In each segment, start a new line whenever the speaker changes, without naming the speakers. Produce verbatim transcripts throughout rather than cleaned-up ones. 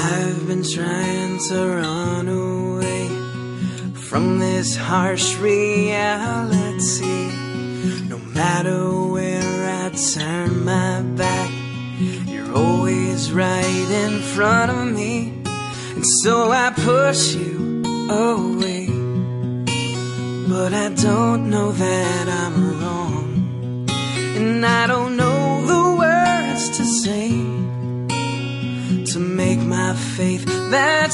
I've been trying to run away from this harsh reality. No matter where I turn my back, you're always right in front of me. And so I push you away, but I don't know that I'm wrong, and I don't know the words to say to make my faith that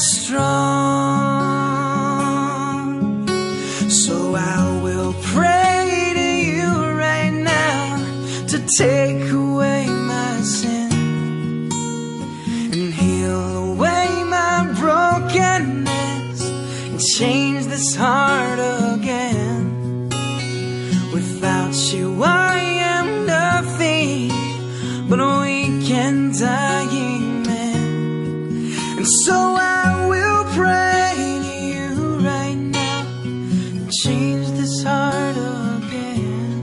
strong. So I will pray to you right now to take away my sin and heal away my brokenness and change this heart again. Without you I am nothing but a weak and dying man. And so I will pray to you right now and change this heart again.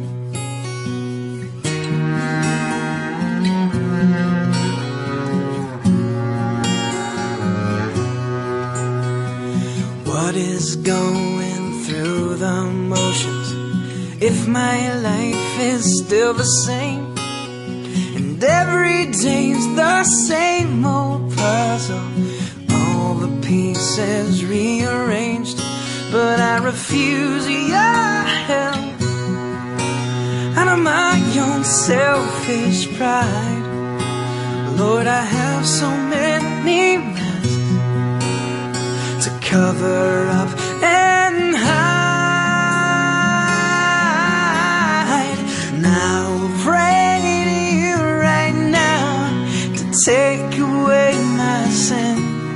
What is going through the motions if my life is still the same, and every day's the same old puzzle, all the pieces rearranged, but I refuse your help out of my own selfish pride. Lord, I have so many masks to cover up and hide. Now pray to you right now to take away my sin,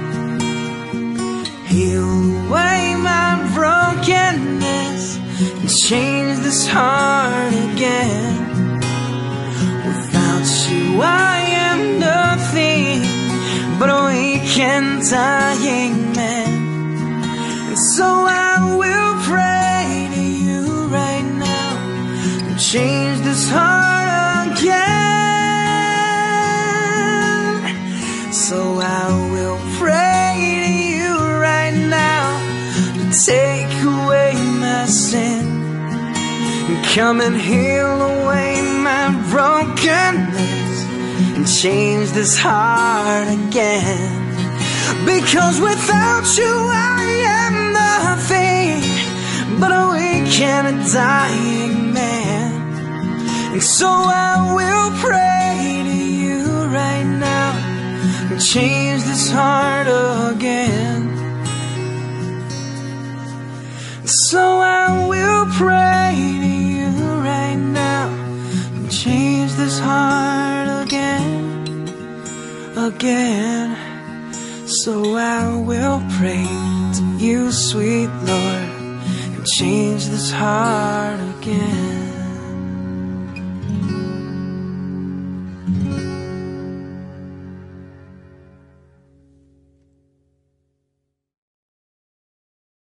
heal away my brokenness and change this heart again. Without you I am nothing but a weak and dying man. And so I will pray to you right now and change this heart again. So I will pray to you right now to take away my sin and come and heal away my brokenness and change this heart again. Because without you I am nothing but a weak and a dying man. And so I will pray to you right now and change this heart again. So I will pray to you right now and change this heart again, again. So I will pray to you, sweet Lord, and change this heart again.